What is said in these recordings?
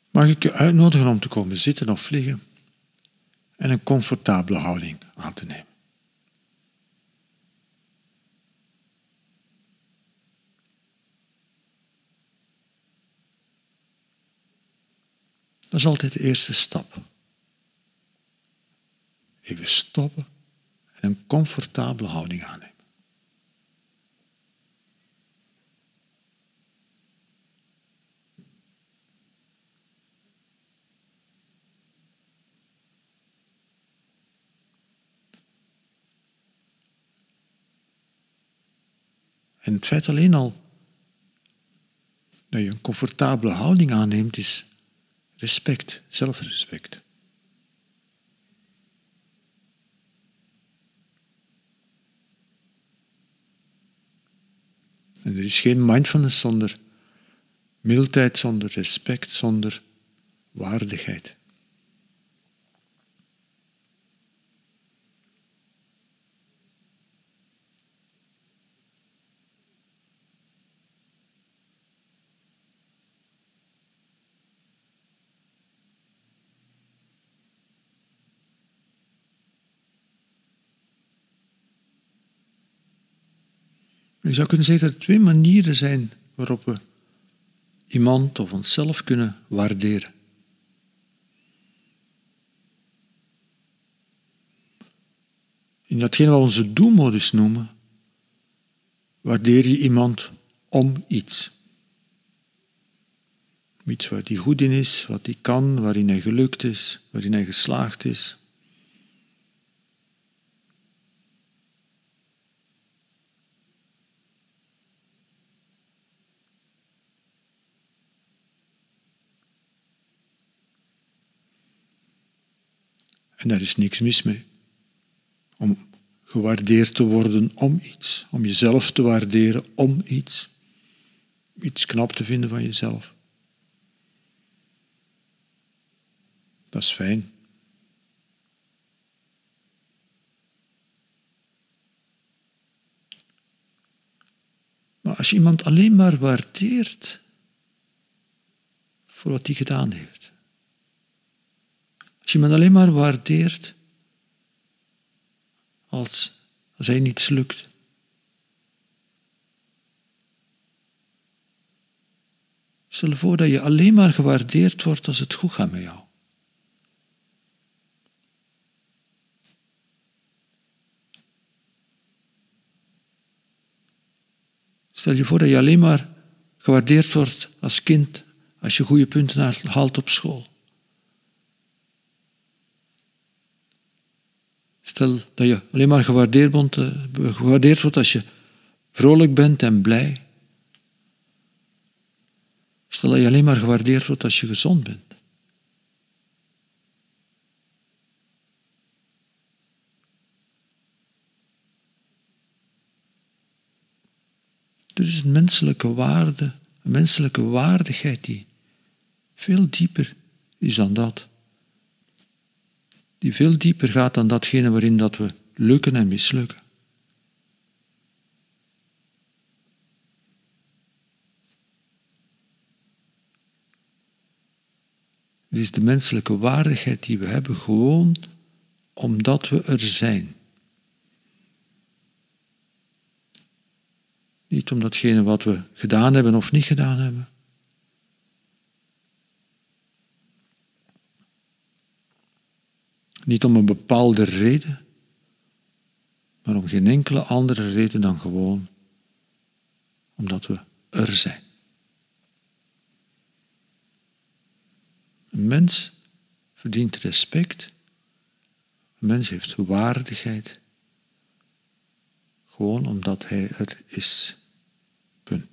mag ik je uitnodigen om te komen zitten of liggen en een comfortabele houding aan te nemen. Dat is altijd de eerste stap. Even stoppen en een comfortabele houding aannemen. En het feit alleen al dat je een comfortabele houding aanneemt, is respect, zelfrespect. En er is geen mindfulness zonder mildheid, zonder respect, zonder waardigheid. Je zou kunnen zeggen dat er 2 manieren zijn waarop we iemand of onszelf kunnen waarderen. In datgene wat we onze doelmodus noemen, waardeer je iemand om iets. Iets waar hij goed in is, wat hij kan, waarin hij gelukt is, waarin hij geslaagd is. En daar is niks mis mee. Om gewaardeerd te worden om iets. Om jezelf te waarderen om iets. Iets knap te vinden van jezelf. Dat is fijn. Maar als je iemand alleen maar waardeert voor wat hij gedaan heeft. Als je iemand alleen maar waardeert als hij niets lukt. Stel je voor dat je alleen maar gewaardeerd wordt als het goed gaat met jou. Stel je voor dat je alleen maar gewaardeerd wordt als kind als je goede punten haalt op school. Stel dat je alleen maar gewaardeerd wordt als je vrolijk bent en blij. Stel dat je alleen maar gewaardeerd wordt als je gezond bent. Er is een menselijke waarde, een menselijke waardigheid die veel dieper is dan dat. Die veel dieper gaat dan datgene waarin dat we lukken en mislukken. Het is de menselijke waardigheid die we hebben gewoon omdat we er zijn. Niet om datgene wat we gedaan hebben of niet gedaan hebben. Niet om een bepaalde reden, maar om geen enkele andere reden dan gewoon omdat we er zijn. Een mens verdient respect. Een mens heeft waardigheid. Gewoon omdat hij er is. Punt.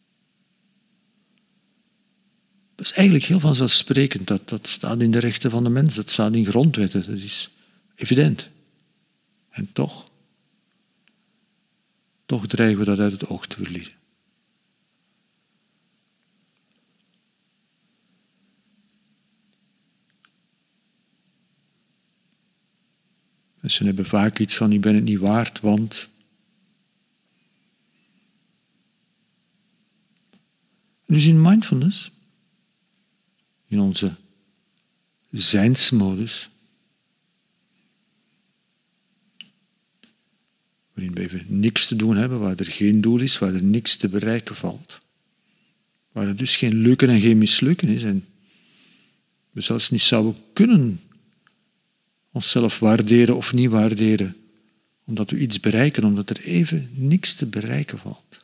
Dat is eigenlijk heel vanzelfsprekend. Dat staat in de rechten van de mens. Dat staat in grondwetten. Dat is evident. En toch dreigen we dat uit het oog te verliezen. Mensen hebben vaak iets van, ik ben het niet waard, want... Dus in mindfulness, in onze zijnsmodus, waarin we even niks te doen hebben, waar er geen doel is, waar er niks te bereiken valt, waar er dus geen lukken en geen mislukken is en we zelfs niet zouden kunnen onszelf waarderen of niet waarderen, omdat we iets bereiken, omdat er even niks te bereiken valt.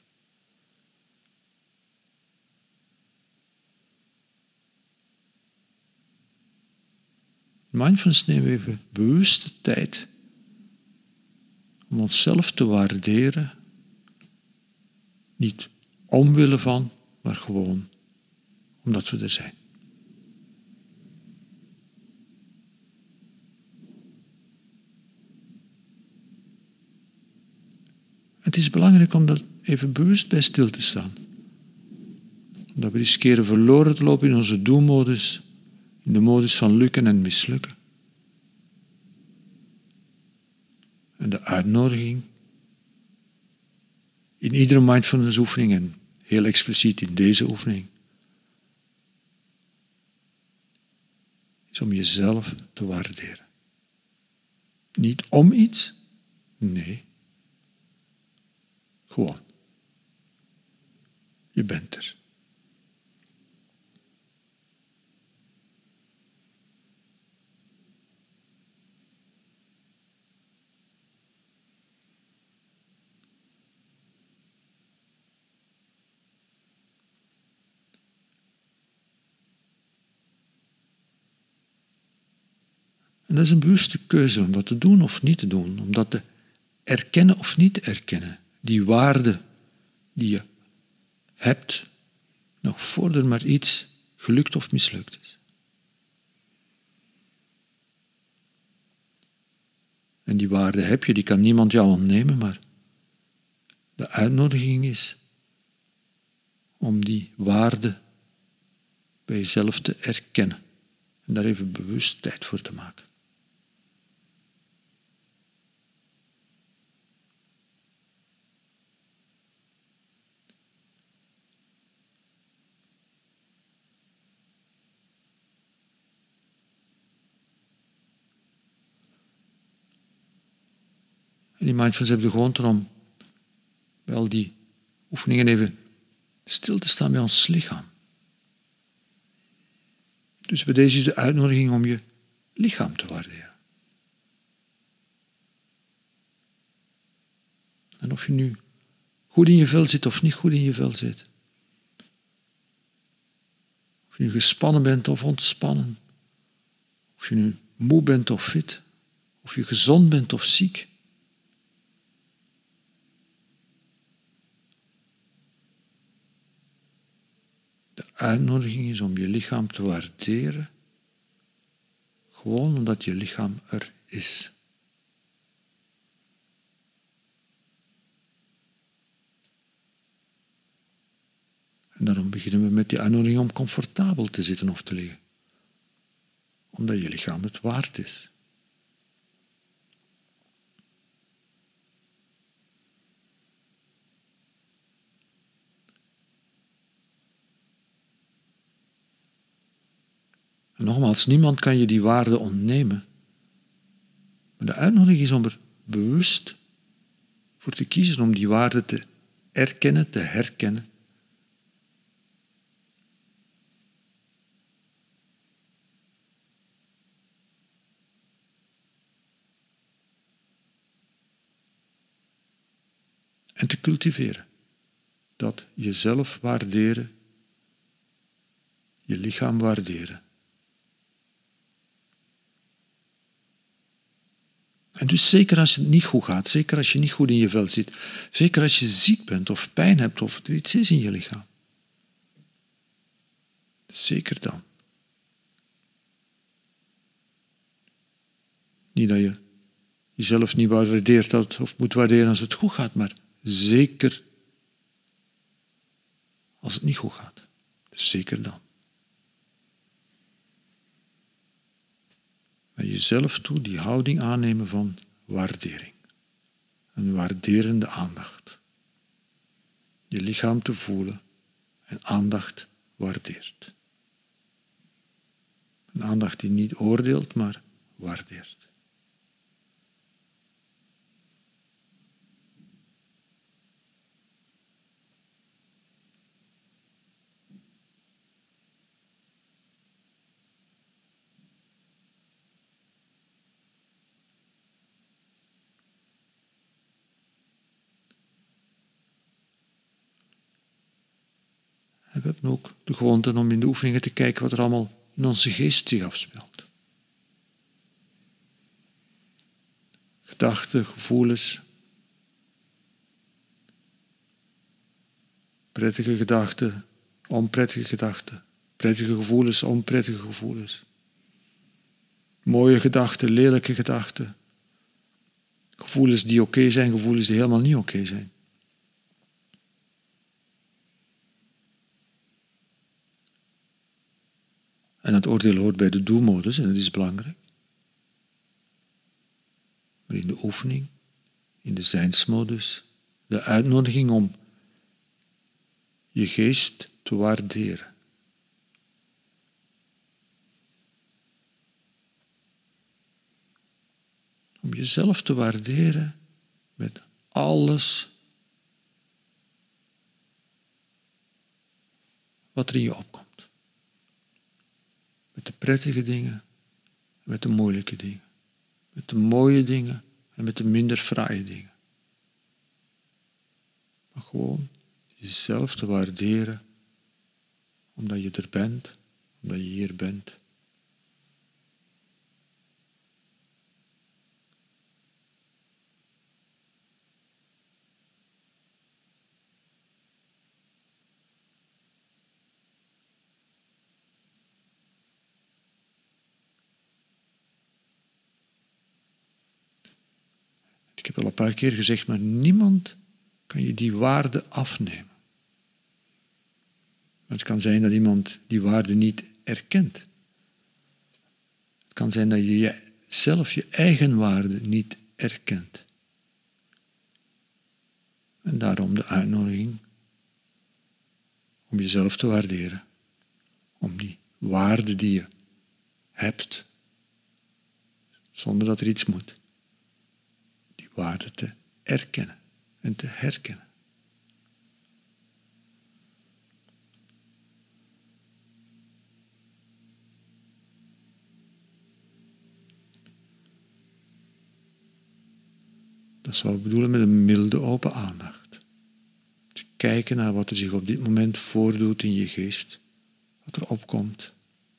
Mindfulness nemen we even bewust de tijd om onszelf te waarderen, niet omwille van, maar gewoon omdat we er zijn. Het is belangrijk om daar even bewust bij stil te staan. Omdat we riskeren verloren te lopen in onze doelmodus, in de modus van lukken en mislukken. En de uitnodiging in iedere mindfulness oefening en heel expliciet in deze oefening is om jezelf te waarderen. Niet om iets, nee. Gewoon. Je bent er. En dat is een bewuste keuze om dat te doen of niet te doen, om dat te erkennen of niet te erkennen. Die waarde die je hebt, nog voor er maar iets gelukt of mislukt is. En die waarde heb je, die kan niemand jou ontnemen, maar de uitnodiging is om die waarde bij jezelf te erkennen en daar even bewust tijd voor te maken. En die mindfulness hebben de gewoonte om bij al die oefeningen even stil te staan bij ons lichaam. Dus bij deze is de uitnodiging om je lichaam te waarderen. En of je nu goed in je vel zit of niet goed in je vel zit. Of je nu gespannen bent of ontspannen. Of je nu moe bent of fit. Of je gezond bent of ziek. De uitnodiging is om je lichaam te waarderen, gewoon omdat je lichaam er is. En daarom beginnen we met die uitnodiging om comfortabel te zitten of te liggen, omdat je lichaam het waard is. En nogmaals, niemand kan je die waarde ontnemen. Maar de uitnodiging is om er bewust voor te kiezen om die waarde te erkennen, te herkennen. En te cultiveren. Dat jezelf waarderen, je lichaam waarderen. En dus zeker als het niet goed gaat, zeker als je niet goed in je vel zit, zeker als je ziek bent of pijn hebt of er iets is in je lichaam. Zeker dan. Niet dat je jezelf niet waardeert of moet waarderen als het goed gaat, maar zeker als het niet goed gaat. Zeker dan. Naar jezelf toe die houding aannemen van waardering. Een waarderende aandacht. Je lichaam te voelen en aandacht waardeert. aandacht die niet oordeelt, maar waardeert. En we hebben ook de gewoonte om in de oefeningen te kijken wat er allemaal in onze geest zich afspeelt. Gedachten, gevoelens, prettige gedachten, onprettige gedachten, prettige gevoelens, onprettige gevoelens. Mooie gedachten, lelijke gedachten. Gevoelens die oké zijn, gevoelens die helemaal niet oké zijn. En het oordeel hoort bij de doelmodus en dat is belangrijk. Maar in de oefening, in de zijnsmodus, de uitnodiging om je geest te waarderen. Om jezelf te waarderen met alles wat er in je opkomt. Met de prettige dingen, met de moeilijke dingen. Met de mooie dingen en met de minder fraaie dingen. Maar gewoon jezelf te waarderen omdat je er bent, omdat je hier bent. Ik heb al een paar keer gezegd, maar niemand kan je die waarde afnemen. Het kan zijn dat iemand die waarde niet erkent. Het kan zijn dat je zelf je eigen waarde niet erkent. En daarom de uitnodiging om jezelf te waarderen. Om die waarde die je hebt, zonder dat er iets moet, die waarde te erkennen en te herkennen. Dat is wat we bedoelen met een milde open aandacht. Te kijken naar wat er zich op dit moment voordoet in je geest, wat er opkomt.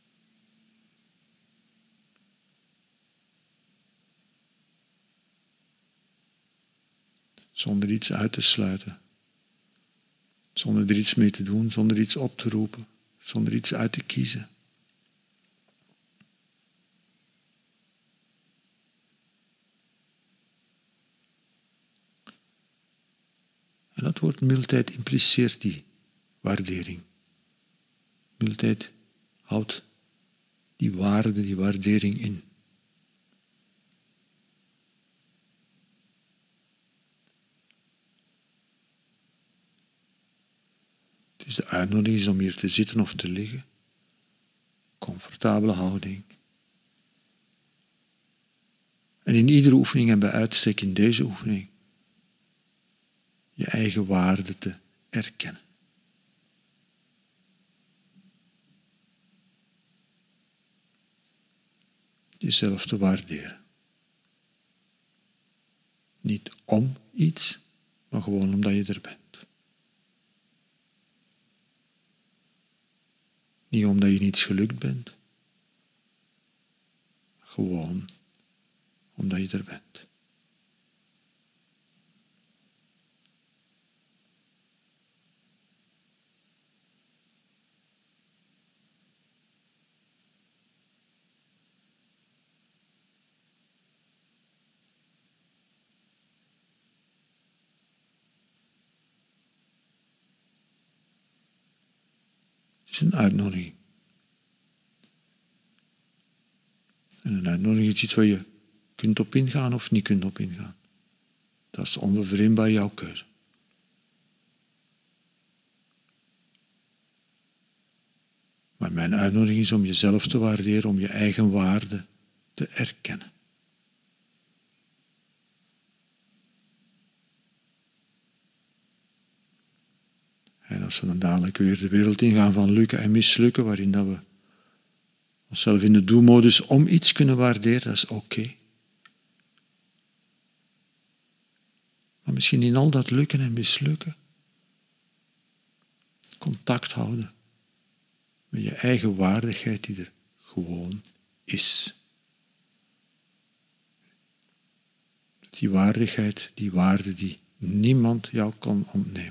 Zonder iets uit te sluiten. Zonder er iets mee te doen, zonder iets op te roepen, zonder iets uit te kiezen. En dat woord mildheid impliceert die waardering. Mildheid houdt die waarde, die waardering in. Dus de uitnodiging is om hier te zitten of te liggen. Comfortabele houding. En in iedere oefening en bij uitstek in deze oefening je eigen waarde te erkennen. Jezelf te waarderen. Niet om iets, maar gewoon omdat je er bent. Niet omdat je niets gelukt bent. Gewoon omdat je er bent. Het is een uitnodiging. En een uitnodiging is iets waar je kunt op ingaan of niet kunt op ingaan. Dat is onbevreemdbaar jouw keuze. Maar mijn uitnodiging is om jezelf te waarderen, om je eigen waarde te erkennen. En als we dan dadelijk weer de wereld ingaan van lukken en mislukken, waarin dat we onszelf in de doelmodus om iets kunnen waarderen, dat is oké. Maar misschien in al dat lukken en mislukken, contact houden met je eigen waardigheid die er gewoon is. Die waardigheid, die waarde die niemand jou kan ontnemen.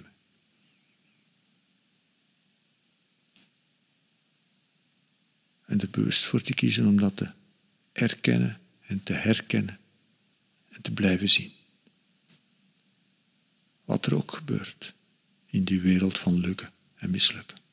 En er bewust voor te kiezen om dat te erkennen en te herkennen en te blijven zien. Wat er ook gebeurt in die wereld van lukken en mislukken.